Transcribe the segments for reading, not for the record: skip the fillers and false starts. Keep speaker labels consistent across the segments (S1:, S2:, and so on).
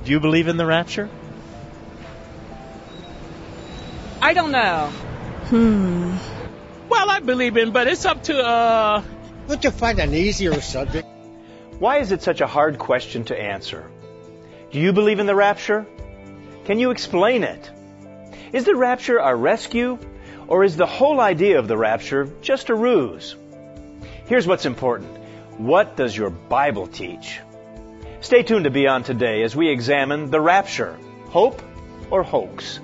S1: Do you believe in the rapture?
S2: I don't know.
S3: Well, I believe in, but it's up to,
S4: Would you find an easier subject?
S5: Why is it such a hard question to answer? Do you believe in the rapture? Can you explain it? Is the rapture a rescue, or is the whole idea of the rapture just a ruse? Here's what's important. What does your Bible teach? Stay tuned to Beyond Today as we examine the rapture. Hope or hoax?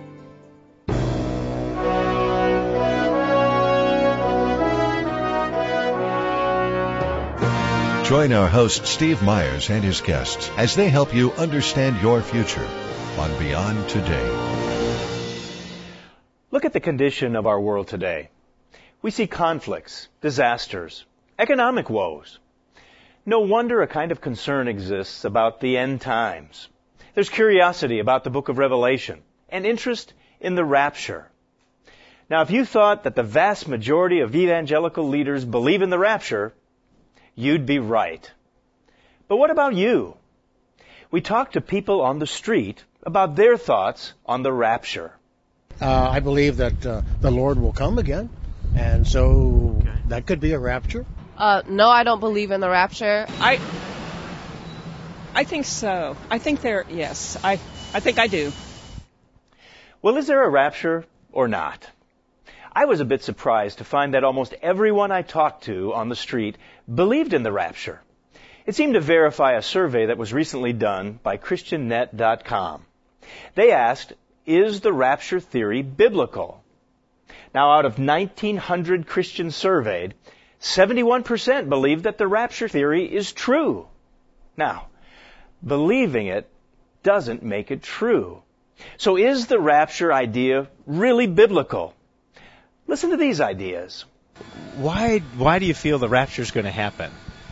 S6: Join our host Steve Myers and his guests as they help you understand your future on Beyond Today.
S5: Look at the condition of our world today. We see conflicts, disasters, economic woes. No wonder a kind of concern exists about the end times. There's curiosity about the book of Revelation and interest in the rapture. Now, if you thought that the vast majority of evangelical leaders believe in the rapture, you'd be right. But what about you? We talked to people on the street about their thoughts on the rapture.
S4: I believe that the Lord will come again, and so that could be a rapture.
S7: No, I don't believe in the rapture.
S2: I think so. I think yes. I think I do.
S5: Well, is there a rapture or not? I was a bit surprised to find that almost everyone I talked to on the street believed in the rapture. It seemed to verify a survey that was recently done by ChristianNet.com. They asked, is the rapture theory biblical? Now, out of 1,900 Christians surveyed, 71% believe that the rapture theory is true. Now, believing it doesn't make it true. So is the rapture idea really biblical? Listen to these ideas.
S1: Why do you feel the rapture is going to happen?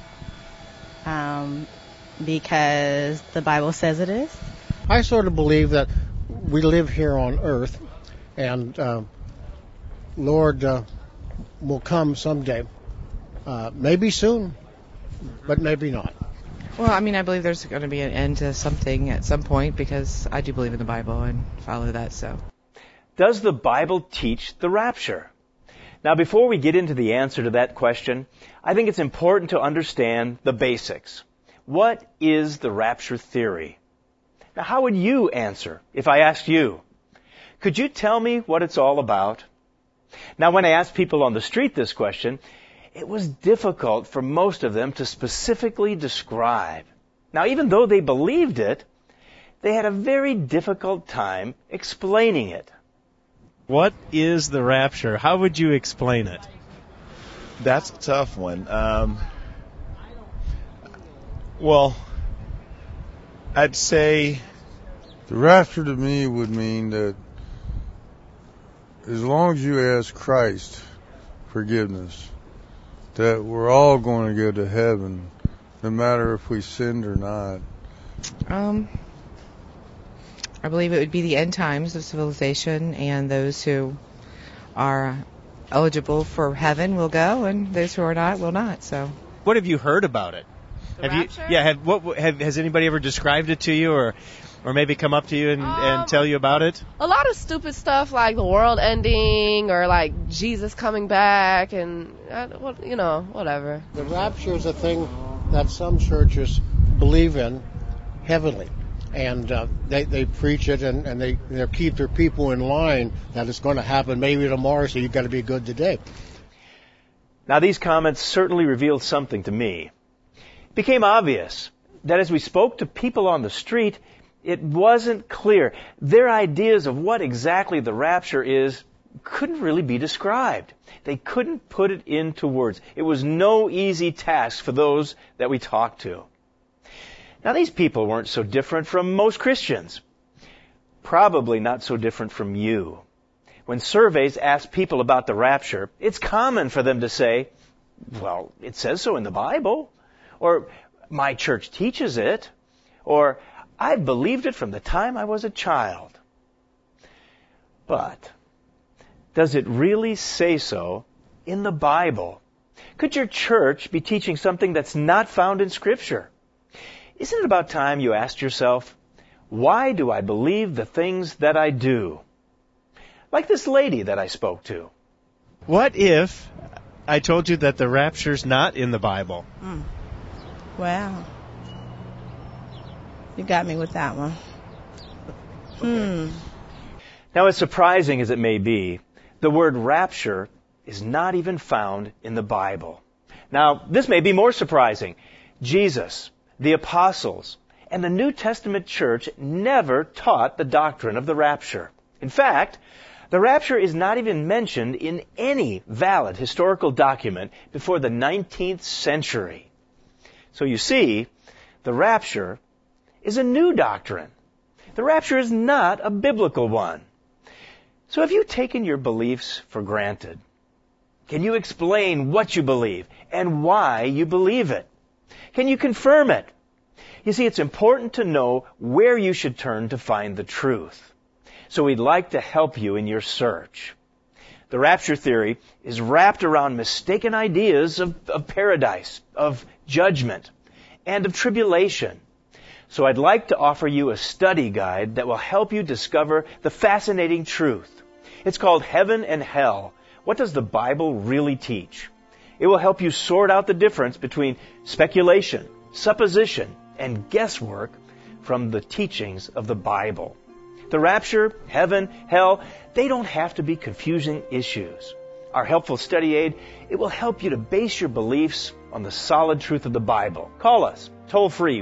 S8: Because the Bible says it is.
S4: I sort of believe that we live here on earth, and Lord will come someday. Maybe soon, but maybe not.
S9: Well, I mean, I believe there's going to be an end to something at some point because I do believe in the Bible and follow that, so.
S5: Does the Bible teach the rapture? Now, before we get into the answer to that question, I think it's important to understand the basics. What is the rapture theory? Now, how would you answer if I asked you? Could you tell me what it's all about? Now, when I asked people on the street this question, it was difficult for most of them to specifically describe. Now, even though they believed it, they had a very difficult time explaining it.
S1: What is the rapture? How would you explain it?
S10: That's a tough one. Well, I'd say
S11: the rapture to me would mean that as long as you ask Christ forgiveness, that we're all going to go to heaven, no matter if we sinned or not.
S9: I believe it would be the end times of civilization, and those who are eligible for heaven will go, and those who are not will not. So,
S1: what have you heard about it? Has anybody ever described it to you, or maybe come up to you and tell you about it?
S7: A lot of stupid stuff like the world ending or like Jesus coming back and, whatever.
S4: The rapture is a thing that some churches believe in heavily. And they preach it and they keep their people in line that it's going to happen maybe tomorrow, so you've got to be good today.
S5: Now, these comments certainly revealed something to me. It became obvious that as we spoke to people on the street, it wasn't clear. Their ideas of what exactly the rapture is couldn't really be described. They couldn't put it into words. It was no easy task for those that we talked to. Now, these people weren't so different from most Christians. Probably not so different from you. When surveys ask people about the rapture, it's common for them to say, well, it says so in the Bible, or my church teaches it, or I believed it from the time I was a child. But does it really say so in the Bible? Could your church be teaching something that's not found in Scripture? Isn't it about time you asked yourself, Why do I believe the things that I do? Like this lady that I spoke to.
S1: What if I told you that the rapture's not in the Bible?
S8: Wow. You got me with that one.
S5: Now, as surprising as it may be, the word rapture is not even found in the Bible. Now, this may be more surprising. Jesus, the apostles, and the New Testament church never taught the doctrine of the rapture. In fact, the rapture is not even mentioned in any valid historical document before the 19th century. So you see, the rapture is a new doctrine. The rapture is not a biblical one. So have you taken your beliefs for granted? Can you explain what you believe and why you believe it? Can you confirm it? You see, it's important to know where you should turn to find the truth. So we'd like to help you in your search. The rapture theory is wrapped around mistaken ideas of paradise, of judgment, and of tribulation. So I'd like to offer you a study guide that will help you discover the fascinating truth. It's called Heaven and Hell. What does the Bible really teach? It will help you sort out the difference between speculation, supposition, and guesswork from the teachings of the Bible. The rapture, heaven, hell, they don't have to be confusing issues. Our helpful study aid, it will help you to base your beliefs on the solid truth of the Bible. Call us, toll free,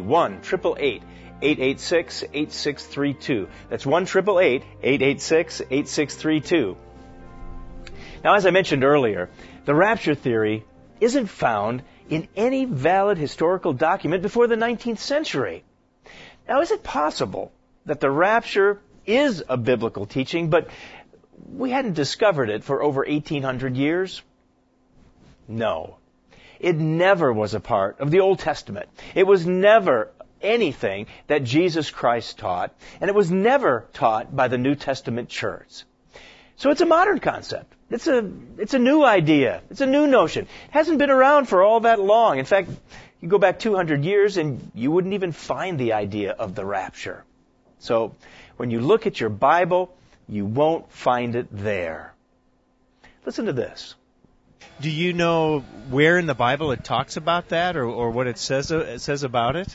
S5: 1-888-886-8632. That's 1-888-886-8632. Now, as I mentioned earlier, the rapture theory isn't found in any valid historical document before the 19th century. Now, is it possible that the rapture is a biblical teaching, but we hadn't discovered it for over 1,800 years? No. It never was a part of the Old Testament. It was never anything that Jesus Christ taught, and it was never taught by the New Testament church. So it's a modern concept. It's a new idea. It's a new notion. It hasn't been around for all that long. In fact, you go back 200 years and you wouldn't even find the idea of the rapture. So when you look at your Bible, you won't find it there. Listen to this.
S1: Do you know where in the Bible it talks about that, or what it says about it?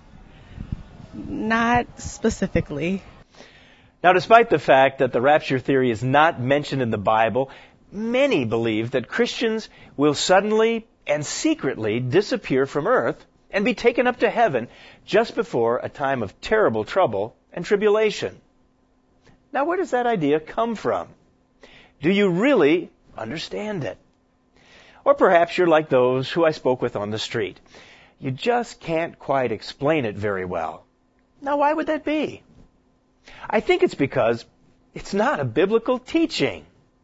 S8: Not specifically.
S5: Now, despite the fact that the rapture theory is not mentioned in the Bible, many believe that Christians will suddenly and secretly disappear from earth and be taken up to heaven just before a time of terrible trouble and tribulation. Now, where does that idea come from? Do you really understand it? Or perhaps you're like those who I spoke with on the street. You just can't quite explain it very well. Now, why would that be? I think it's because it's not a biblical teaching.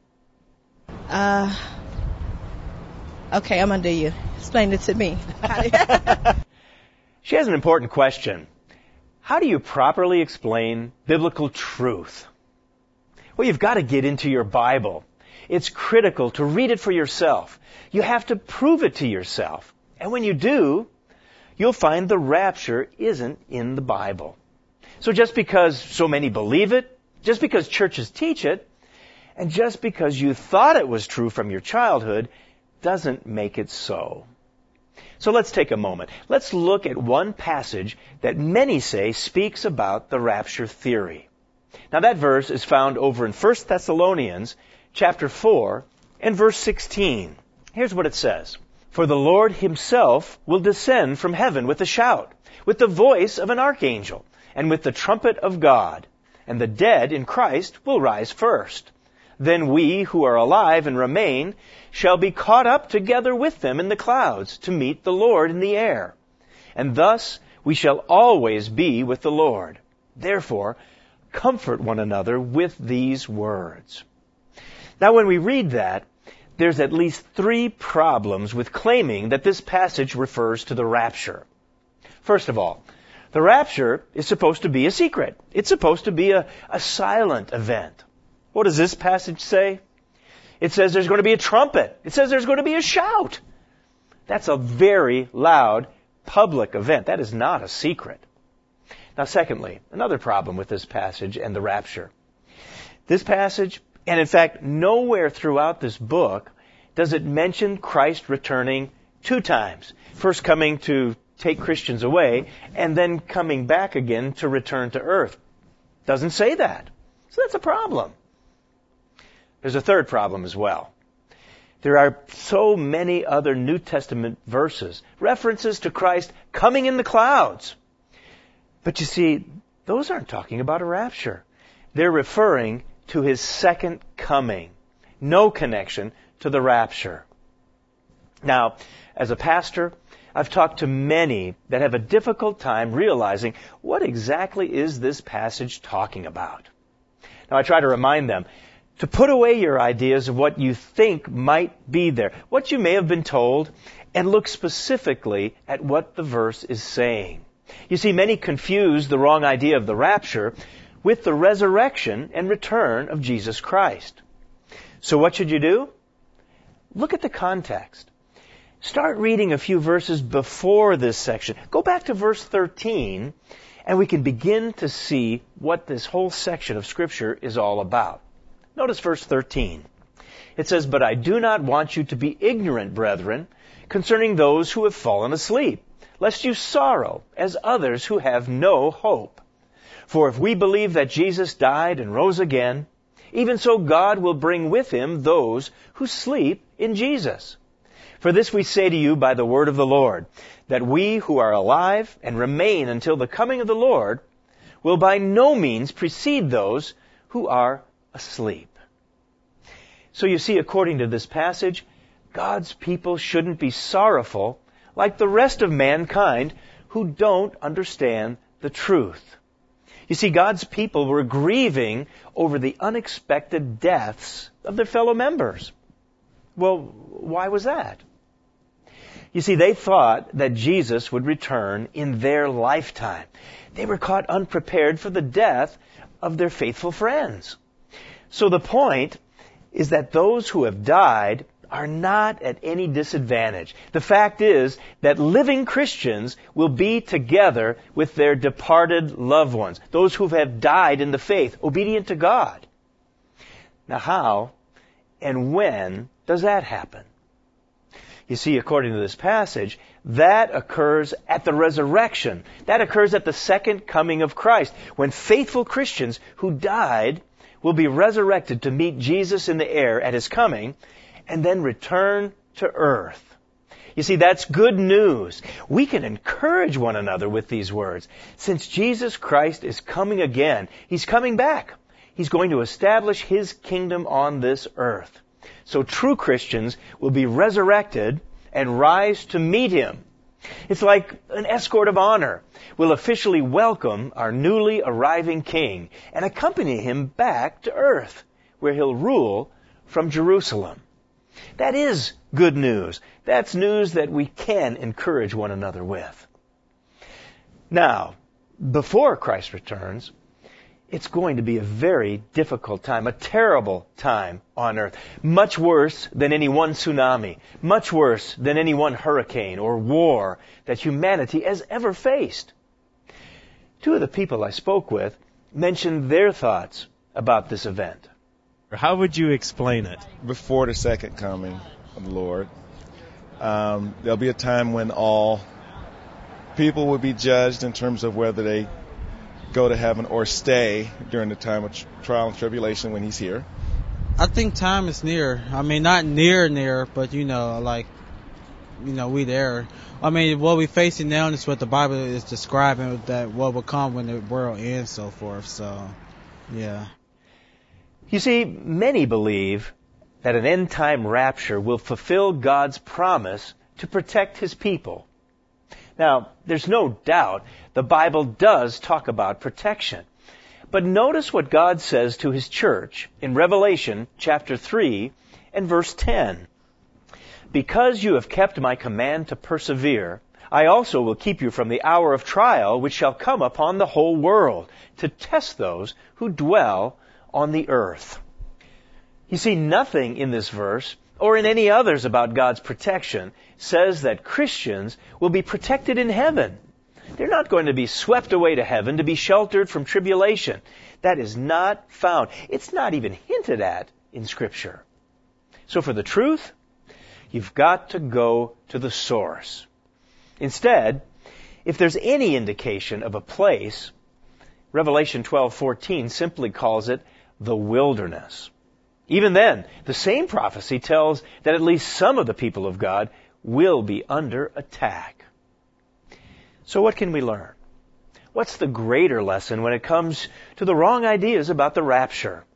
S8: Okay, I'm under you. Explain it to me.
S5: She has an important question. How do you properly explain biblical truth? Well, you've got to get into your Bible. It's critical to read it for yourself. You have to prove it to yourself. And when you do, you'll find the rapture isn't in the Bible. So just because so many believe it, just because churches teach it, and just because you thought it was true from your childhood, doesn't make it so. So let's take a moment. Let's look at one passage that many say speaks about the rapture theory. Now that verse is found over in 1 Thessalonians chapter 4 and verse 16. Here's what it says. For the Lord himself will descend from heaven with a shout, with the voice of an archangel, and with the trumpet of God, and the dead in Christ will rise first. Then we who are alive and remain shall be caught up together with them in the clouds to meet the Lord in the air. And thus we shall always be with the Lord. Therefore, comfort one another with these words. Now when we read that, there's at least 3 problems with claiming that this passage refers to the rapture. First of all, the rapture is supposed to be a secret. It's supposed to be a silent event. What does this passage say? It says there's going to be a trumpet. It says there's going to be a shout. That's a very loud public event. That is not a secret. Now, secondly, another problem with this passage and the rapture. This passage, and in fact, nowhere throughout this book does it mention Christ returning 2 times. First coming to take Christians away, and then coming back again to return to earth. Doesn't say that. So that's a problem. There's a third problem as well. There are so many other New Testament verses, references to Christ coming in the clouds. But you see, those aren't talking about a rapture. They're referring to his second coming. No connection to the rapture. Now, as a pastor, I've talked to many that have a difficult time realizing what exactly is this passage talking about. Now, I try to remind them to put away your ideas of what you think might be there, what you may have been told, and look specifically at what the verse is saying. You see, many confuse the wrong idea of the rapture with the resurrection and return of Jesus Christ. So what should you do? Look at the context. Start reading a few verses before this section. Go back to verse 13, and we can begin to see what this whole section of Scripture is all about. Notice verse 13. It says, "But I do not want you to be ignorant, brethren, concerning those who have fallen asleep, lest you sorrow as others who have no hope. For if we believe that Jesus died and rose again, even so God will bring with him those who sleep in Jesus. For this we say to you by the word of the Lord, that we who are alive and remain until the coming of the Lord will by no means precede those who are asleep." So you see, according to this passage, God's people shouldn't be sorrowful like the rest of mankind who don't understand the truth. You see, God's people were grieving over the unexpected deaths of their fellow members. Well, why was that? You see, they thought that Jesus would return in their lifetime. They were caught unprepared for the death of their faithful friends. So the point is that those who have died are not at any disadvantage. The fact is that living Christians will be together with their departed loved ones, those who have died in the faith, obedient to God. Now how and when does that happen? You see, according to this passage, that occurs at the resurrection. That occurs at the second coming of Christ, when faithful Christians who died will be resurrected to meet Jesus in the air at his coming, and then return to earth. You see, that's good news. We can encourage one another with these words. Since Jesus Christ is coming again, he's coming back. He's going to establish his kingdom on this earth. So true Christians will be resurrected and rise to meet him. It's like an escort of honor. We'll officially welcome our newly arriving king and accompany him back to earth, where he'll rule from Jerusalem. That is good news. That's news that we can encourage one another with. Now, before Christ returns, it's going to be a very difficult time, a terrible time on earth. Much worse than any one tsunami, much worse than any one hurricane or war that humanity has ever faced. 2 of the people I spoke with mentioned their thoughts about this event.
S1: How would you explain it?
S10: Before the second coming of the Lord, there'll be a time when all people will be judged in terms of whether they go to heaven or stay during the time of trial and tribulation when he's here.
S12: I think time is near. I mean, not near, but we there. I mean, what we're facing now is what the Bible is describing, that what will come when the world ends, so forth. So, yeah.
S5: You see, many believe that an end-time rapture will fulfill God's promise to protect his people. Now, there's no doubt the Bible does talk about protection. But notice what God says to his church in Revelation chapter 3 and verse 10. "Because you have kept my command to persevere, I also will keep you from the hour of trial which shall come upon the whole world, to test those who dwell on the earth." You see, nothing in this verse or in any others about God's protection says that Christians will be protected in heaven. They're not going to be swept away to heaven to be sheltered from tribulation. That is not found. It's not even hinted at in Scripture. So for the truth, you've got to go to the source. Instead, if there's any indication of a place, Revelation 12:14 simply calls it the wilderness. Even then, the same prophecy tells that at least some of the people of God will be under attack. So what can we learn? What's the greater lesson when it comes to the wrong ideas about the rapture?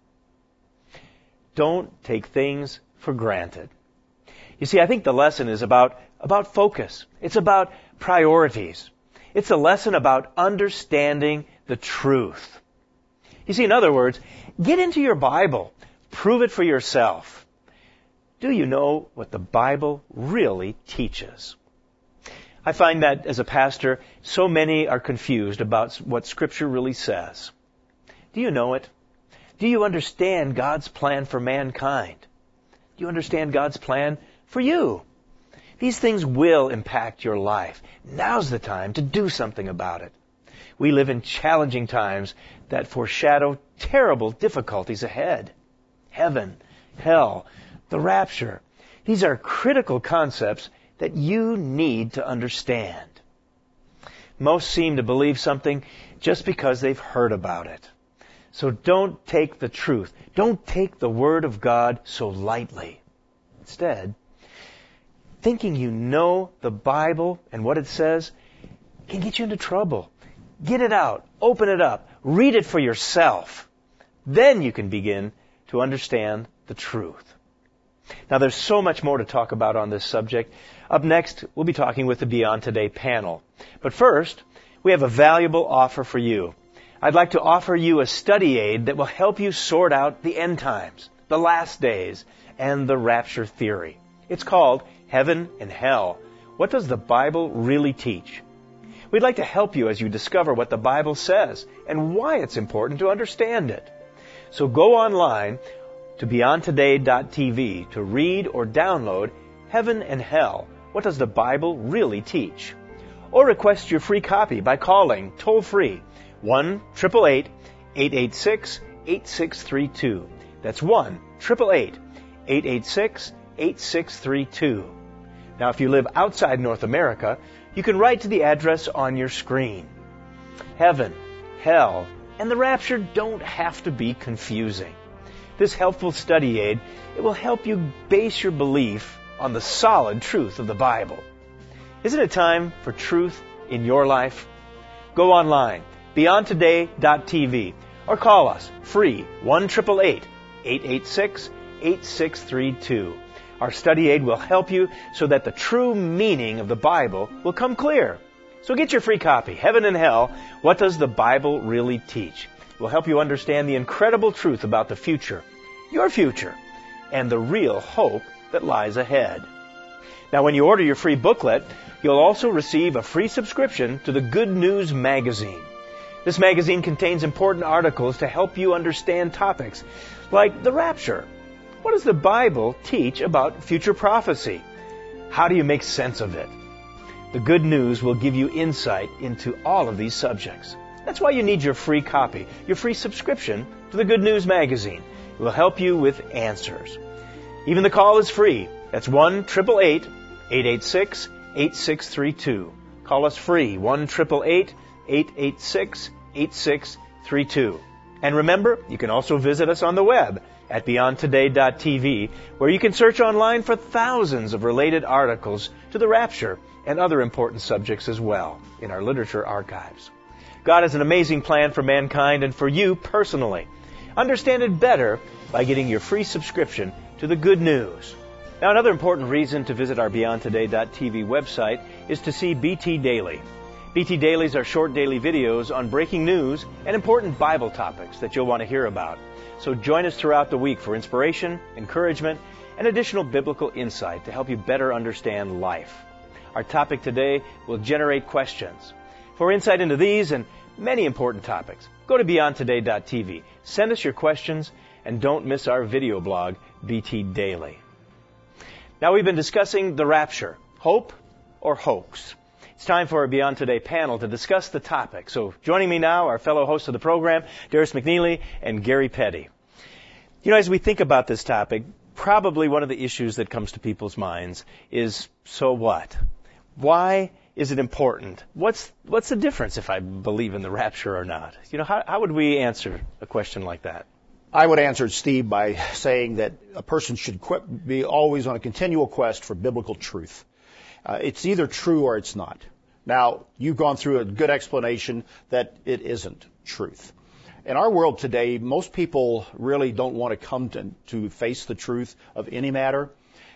S5: Don't take things for granted. You see, I think the lesson is about focus. It's about priorities. It's a lesson about understanding the truth. You see, in other words, get into your Bible. Prove it for yourself. Do you know what the Bible really teaches? I find that as a pastor, so many are confused about what Scripture really says. Do you know it? Do you understand God's plan for mankind? Do you understand God's plan for you? These things will impact your life. Now's the time to do something about it. We live in challenging times that foreshadow terrible difficulties ahead. Heaven, hell, the rapture. These are critical concepts that you need to understand. Most seem to believe something just because they've heard about it. So don't take the truth. Don't take the Word of God so lightly. Instead, thinking you know the Bible and what it says can get you into trouble. Get it out. Open it up. Read it for yourself. Then you can begin to understand the truth. Now, there's so much more to talk about on this subject. Up next, we'll be talking with the Beyond Today panel. But first, we have a valuable offer for you. I'd like to offer you a study aid that will help you sort out the end times, the last days, and the rapture theory. It's called Heaven and Hell. What does the Bible really teach? We'd like to help you as you discover what the Bible says and why it's important to understand it. So go online to beyondtoday.tv to read or download Heaven and Hell. What does the Bible really teach? Or request your free copy by calling toll-free 1-888-886-8632. That's 1-888-886-8632. Now, if you live outside North America, you can write to the address on your screen. Heaven, hell, and the rapture don't have to be confusing. This helpful study aid, it will help you base your belief on the solid truth of the Bible. Isn't it time for truth in your life? Go online, beyondtoday.tv, or call us free 1-888-886-8632. Our study aid will help you so that the true meaning of the Bible will come clear. So get your free copy, Heaven and Hell, What Does the Bible Really Teach? It will help you understand the incredible truth about the future, your future, and the real hope that lies ahead. Now, when you order your free booklet, you'll also receive a free subscription to the Good News Magazine. This magazine contains important articles to help you understand topics like the rapture. What does the Bible teach about future prophecy? How do you make sense of it? The Good News will give you insight into all of these subjects. That's why you need your free copy, your free subscription to the Good News Magazine. It will help you with answers. Even the call is free. That's 1-888-886-8632. Call us free, 1-888-886-8632. And remember, you can also visit us on the web at beyondtoday.tv, where you can search online for thousands of related articles to the rapture and other important subjects as well in our literature archives. God has an amazing plan for mankind and for you personally. Understand it better by getting your free subscription to the Good News. Now, another important reason to visit our beyondtoday.tv website is to see BT Daily. BT Dailies are short daily videos on breaking news and important Bible topics that you'll want to hear about. So join us throughout the week for inspiration, encouragement, and additional biblical insight to help you better understand life. Our topic today will generate questions. For insight into these and many important topics, go to beyondtoday.tv. Send us your questions and don't miss our video blog, BT Daily. Now, we've been discussing the rapture, hope or hoax. It's time for our Beyond Today panel to discuss the topic. So joining me now, our fellow hosts of the program, Darius McNeely and Gary Petty. You know, as we think about this topic, probably one of the issues that comes to people's minds is, so what? Why is it important? What's the difference if I believe in the rapture or not? You know, how would we answer a question like that?
S13: I would answer, Steve, by saying that a person should be always on a continual quest for biblical truth. It's either true or it's not. Now, you've gone through a good explanation that it isn't truth. In our world today, most people really don't want to come to face the truth of any matter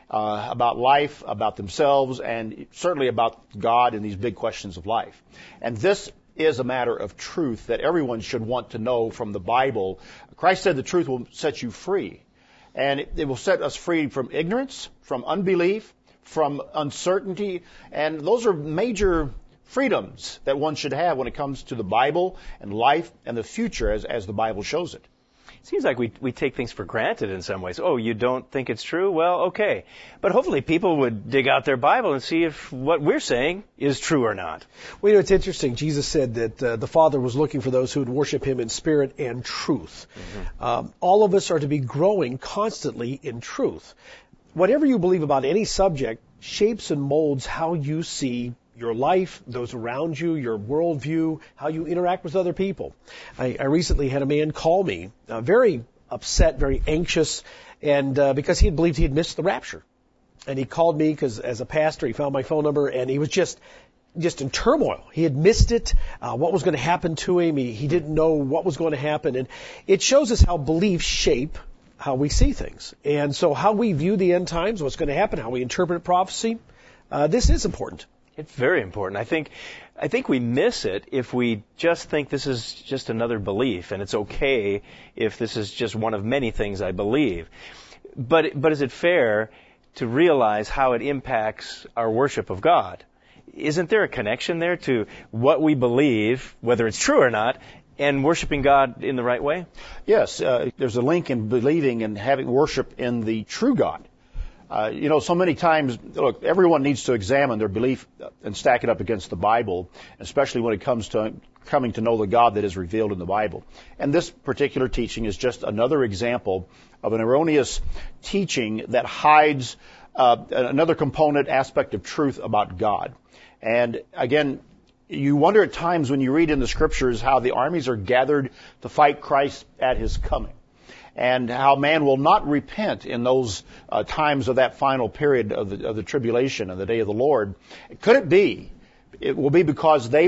S13: about life, about themselves, and certainly about God and these big questions of life. And this is a matter of truth that everyone should want to know from the Bible. Christ said the truth will set you free. And it will set us free from ignorance, from unbelief, from uncertainty. And those are major freedoms that one should have when it comes to the Bible and life and the future as the Bible shows it.
S5: It seems like we take things for granted in some ways. Oh, you don't think it's true? Well, okay. But hopefully people would dig out their Bible and see if what we're saying is true or not.
S14: Well, you know, it's interesting. Jesus said that the Father was looking for those who would worship Him in spirit and truth. Mm-hmm. All of us are to be growing constantly in truth. Whatever you believe about any subject shapes and molds how you see your life, those around you, your worldview, how you interact with other people. I recently had a man call me, very upset, very anxious, and because he had believed he had missed the rapture. And he called me because as a pastor, he found my phone number, and he was just in turmoil. He had missed it, what was going to happen to him. He didn't know what was going to happen. And it shows us how beliefs shape how we see things. And so how we view the end times, what's going to happen, how we interpret prophecy, this is important.
S5: It's very important. I think we miss it if we just think this is just another belief, and it's okay if this is just one of many things I believe. But is it fair to realize how it impacts our worship of God? Isn't there a connection there to what we believe, whether it's true or not, and worshiping God in the right way?
S13: Yes, there's a link in believing and having worship in the true God. You know, so many times, look, everyone needs to examine their belief and stack it up against the Bible, especially when it comes to coming to know the God that is revealed in the Bible. And this particular teaching is just another example of an erroneous teaching that hides another component aspect of truth about God. And again, you wonder at times when you read in the Scriptures how the armies are gathered to fight Christ at His coming, and how man will not repent in those times of that final period of the tribulation and the day of the Lord. Could it be? It will be because they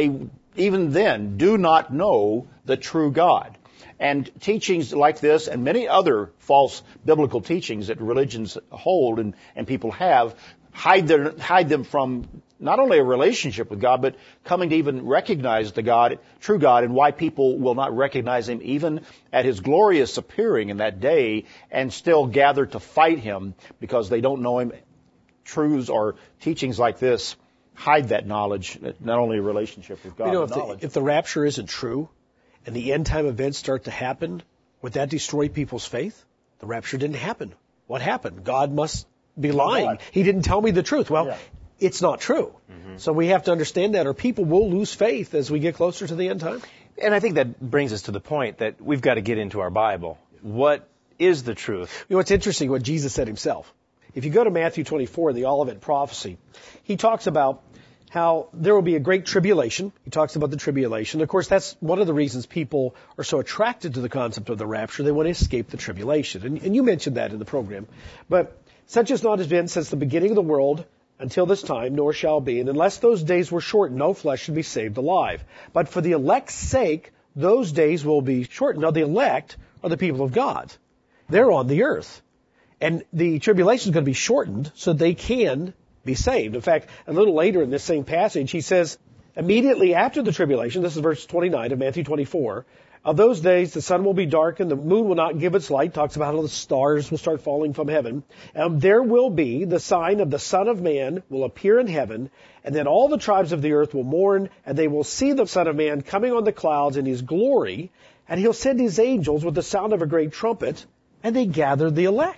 S13: even then do not know the true God. And teachings like this and many other false biblical teachings that religions hold and people have hide them from not only a relationship with God, but coming to even recognize the God, true God, and why people will not recognize Him even at His glorious appearing in that day and still gather to fight Him because they don't know Him. Truths or teachings like this hide that knowledge, not only a relationship with God,
S14: you know,
S13: but knowledge.
S14: If the rapture isn't true and the end time events start to happen, would that destroy people's faith? The rapture didn't happen. What happened? God must be lying.
S13: God.
S14: He didn't tell me the truth. Well,
S13: yeah.
S14: It's not true. Mm-hmm. So we have to understand that, or people will lose faith as we get closer to the end time.
S5: And I think that brings us to the point that we've got to get into our Bible. What is the truth?
S14: You know, it's interesting what Jesus said Himself. If you go to Matthew 24, the Olivet prophecy, He talks about how there will be a great tribulation. He talks about the tribulation. Of course, that's one of the reasons people are so attracted to the concept of the rapture. They want to escape the tribulation. And you mentioned that in the program. But such has not been since the beginning of the world until this time, nor shall be. And unless those days were shortened, no flesh should be saved alive. But for the elect's sake, those days will be shortened. Now, the elect are the people of God. They're on the earth. And the tribulation is going to be shortened so they can be saved. In fact, a little later in this same passage, he says, immediately after the tribulation, this is verse 29 of Matthew 24, of those days the sun will be darkened, the moon will not give its light, talks about how the stars will start falling from heaven. There will be the sign of the Son of Man will appear in heaven, and then all the tribes of the earth will mourn, and they will see the Son of Man coming on the clouds in His glory, and He'll send His angels with the sound of a great trumpet, and they gather the elect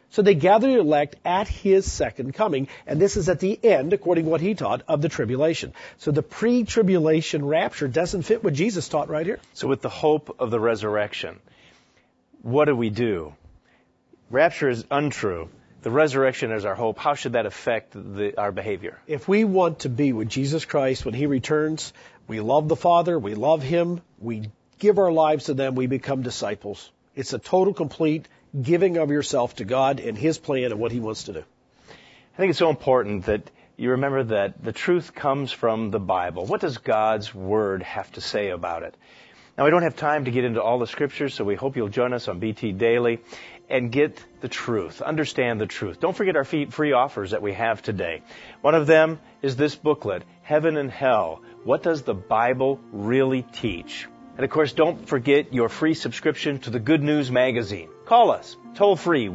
S14: So they gather the elect at his second coming, and this is at the end, according to what he taught, of the tribulation. So the pre-tribulation rapture doesn't fit what Jesus taught right here.
S5: So with the hope of the resurrection, what do? Rapture is untrue. The resurrection is our hope. How should that affect our behavior?
S14: If we want to be with Jesus Christ when he returns, we love the Father, we love him, we give our lives to them, we become disciples. It's a total, complete giving of yourself to God and his plan and what he wants to do.
S5: I think it's so important that you remember that the truth comes from the Bible. What does God's Word have to say about it? Now, we don't have time to get into all the scriptures, so we hope you'll join us on BT Daily and get the truth, understand the truth. Don't forget our free offers that we have today. One of them is this booklet, Heaven and Hell. What does the Bible really teach? And of course, don't forget your free subscription to the Good News Magazine. Call us, toll free,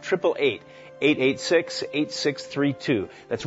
S5: 1-888-886-8632. That's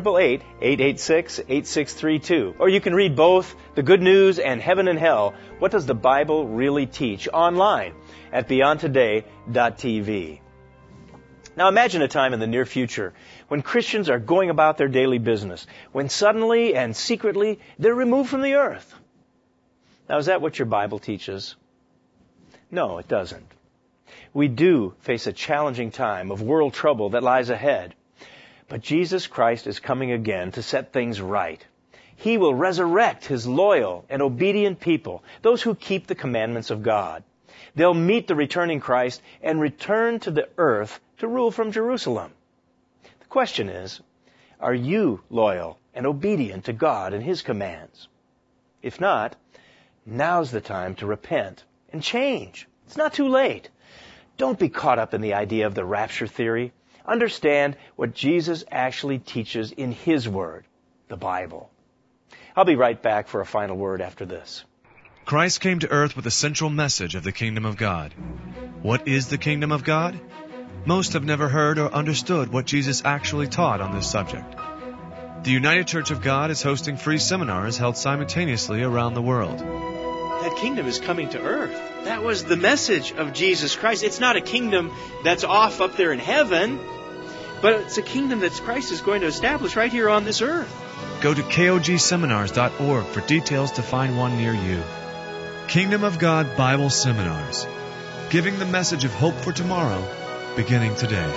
S5: 1-888-886-8632. Or you can read both the Good News and Heaven and Hell. What does the Bible really teach? Online at beyondtoday.tv. Now imagine a time in the near future when Christians are going about their daily business, when suddenly and secretly they're removed from the earth. Now, is that what your Bible teaches? No, it doesn't. We do face a challenging time of world trouble that lies ahead. But Jesus Christ is coming again to set things right. He will resurrect his loyal and obedient people, those who keep the commandments of God. They'll meet the returning Christ and return to the earth to rule from Jerusalem. The question is, are you loyal and obedient to God and his commands? If not, now's the time to repent and change. It's not too late. Don't be caught up in the idea of the rapture theory. Understand what Jesus actually teaches in his word, the Bible. I'll be right back for a final word after this.
S15: Christ came to earth with a central message of the kingdom of God. What is the kingdom of God? Most have never heard or understood what Jesus actually taught on this subject. The United Church of God is hosting free seminars held simultaneously around the world.
S1: That kingdom is coming to earth. That was the message of Jesus Christ. It's not a kingdom that's off up there in heaven, but it's a kingdom that Christ is going to establish right here on this earth.
S15: Go to kogseminars.org for details to find one near you. Kingdom of God Bible Seminars, giving the message of hope for tomorrow, beginning today.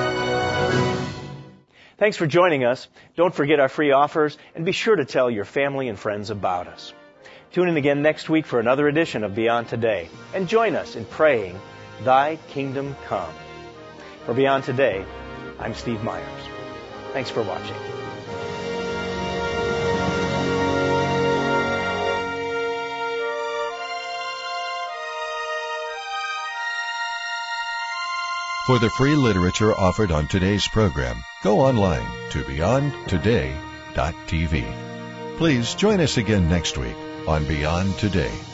S5: Thanks for joining us. Don't forget our free offers, and be sure to tell your family and friends about us. Tune in again next week for another edition of Beyond Today, and join us in praying, Thy Kingdom Come. For Beyond Today, I'm Steve Myers. Thanks for watching.
S6: For the free literature offered on today's program, go online to beyondtoday.tv. Please join us again next week on Beyond Today.